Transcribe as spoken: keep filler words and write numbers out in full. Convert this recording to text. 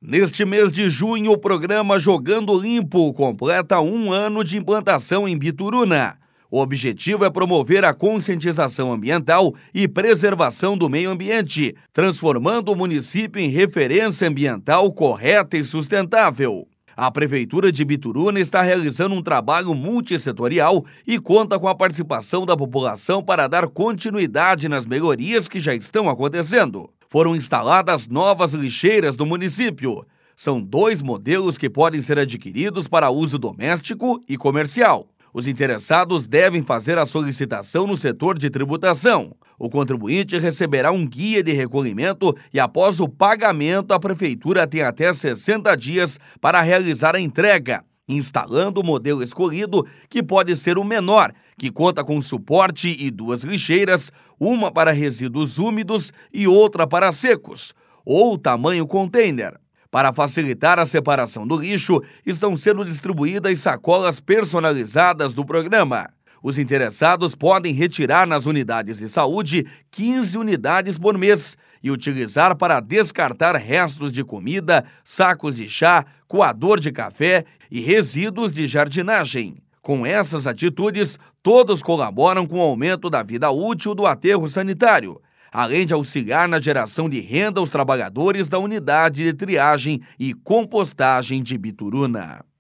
Neste mês de junho, o programa Jogando Limpo completa um ano de implantação em Bituruna. O objetivo é promover a conscientização ambiental e preservação do meio ambiente, transformando o município em referência ambiental correta e sustentável. A Prefeitura de Bituruna está realizando um trabalho multissetorial e conta com a participação da população para dar continuidade nas melhorias que já estão acontecendo. Foram instaladas novas lixeiras do município. São dois modelos que podem ser adquiridos para uso doméstico e comercial. Os interessados devem fazer a solicitação no setor de tributação. O contribuinte receberá um guia de recolhimento e, após o pagamento, a Prefeitura tem até sessenta dias para realizar a entrega, instalando o modelo escolhido, que pode ser o menor, que conta com suporte e duas lixeiras, uma para resíduos úmidos e outra para secos, ou tamanho container. Para facilitar a separação do lixo, estão sendo distribuídas sacolas personalizadas do programa. Os interessados podem retirar nas unidades de saúde quinze unidades por mês e utilizar para descartar restos de comida, sacos de chá, coador de café e resíduos de jardinagem. Com essas atitudes, todos colaboram com o aumento da vida útil do aterro sanitário, além de auxiliar na geração de renda aos trabalhadores da unidade de triagem e compostagem de Bituruna.